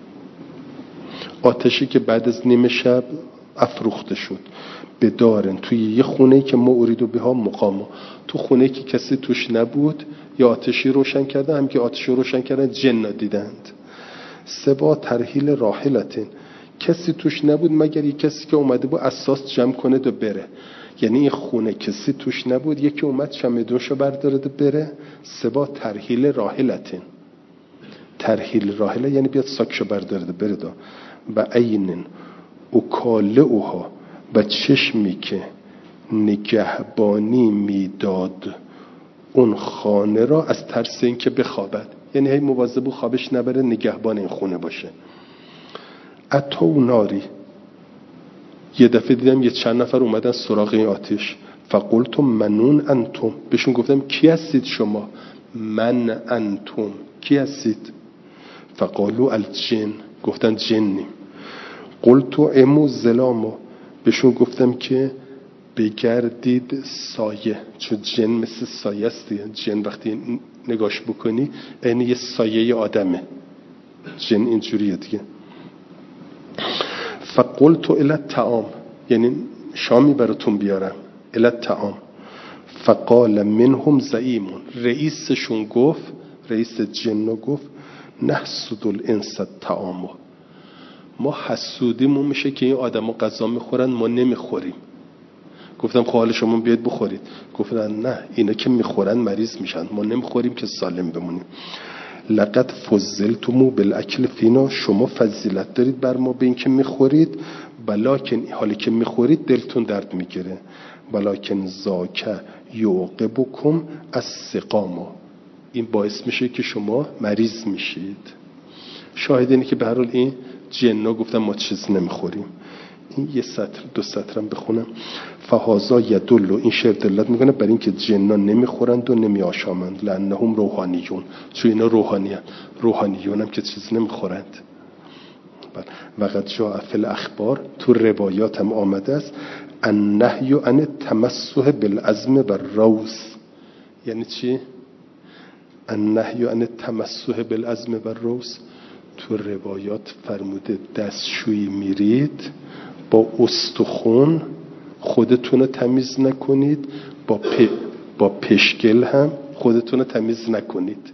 آتشی که بعد از نیمه شب افروخته شد، بدارن، توی یه خونه‌ای که ما اریدو بها مقاما، تو خونه‌ای که کسی توش نبود یا آتشی روشن کرده، هم که آتشی روشن کردن جن دیدند. سبا ترحیل راحلتین، کسی توش نبود مگر یک کسی که اومده بود اساس جمع کنه و بره. یعنی این خونه کسی توش نبود، یکی اومد چمدونشو برداره و بره. سبا ترحیل راحلتین، ترحیل راحله یعنی بیاد ساکشو برداره و بره دا. و عینن اکاله اوها، و چشمی که نگهبانی میداد اون خانه را از ترس این که بخوابد، یعنی هی مواظب خوابش نبره، نگهبان این خونه باشه. اتو ناری، یه دفعه دیدم یه چند نفر اومدن سراغ این آتش. فقلتم منون انتم، بهشون گفتم کی هستید شما؟ من انتم، کی هستید؟ فقالو الجن، گفتن جنیم. قلتو امو ظلامو، بهشون گفتم که بگردید سایه، چون جن مثل سایه است دیگه. جن وقتی نگاش بکنی این یه سایه آدمه، جن اینجوریه دیگه. فقلتو الی الطعام، یعنی شامی براتون بیارم. الی الطعام. فقال منهم زعیمون، رئیسشون گفت، رئیس جنو گفت نحسد الانس الطعام، ما حسودیمون میشه که این آدما غذا میخورن ما نمیخوریم. گفتم خب حالا شما بیاید بخورید. گفتن نه، اینا که میخورن مریض میشن، ما نمیخوریم که سالم بمونیم. لقد فضلتمو بالاکل فینا، شما فضیلت دارید بر ما به این که میخورید. بلاکن، حالی که میخورید دلتون درد میگیره. بلاکن ذاک یعقبکم السقاما، این باعث میشه که شما مریض میشید. شاهد اینه که به هر حال این جن‌ها گفتن ما چیز نمیخوریم. این یه سطر دو سطرم بخونم. فهازا یدل، این شعر دلالت میکنه بر این که جن‌ها نمیخورند و نمیآشامند. لانهم روحانیون، چون اینا روحانیان، روحانیون هم که چیز نمیخورند. وقد جاء فی الاخبار، تو روایات هم آمده است النهی عن التمسح بالعظم والروث. یعنی چی؟ النهی عن التمسح بالعظم والروث، تو روایات فرموده دستشویی میرید با استخون خودتون رو تمیز نکنید، با پ... با پشگل هم خودتون رو تمیز نکنید.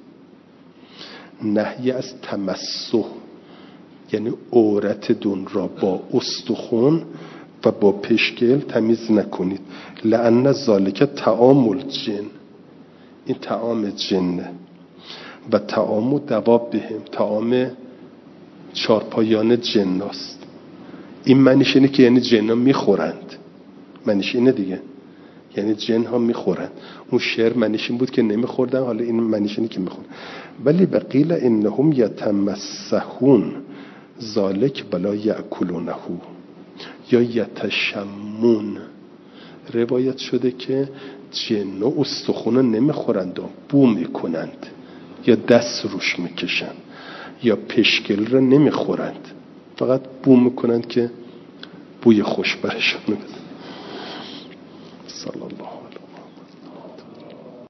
نهی از تمسح یعنی عورتتون را با استخون و با پشگل تمیز نکنید. لأن ذالک طعام الجن، این طعام جنه. و طعام دواب بهم، طعام چارپایان جناست. این معنیش اینه که یعنی جنها میخورند، معنیش اینه دیگه، یعنی جن ها میخورند. اون شعر معنیش این بود که نمیخوردن، حالا این معنیش اینه که میخورن. ولی بقیل انهم یتمسحون ذالک بلا یاکلونه، یا یتشمون. روایت شده که جن و استخونه نمیخورند و بو میکنند، یا دست روش میکشند، یا پشگل را نمیخورند، فقط بو میکنند که بوی خوش برشون میده. صلی الله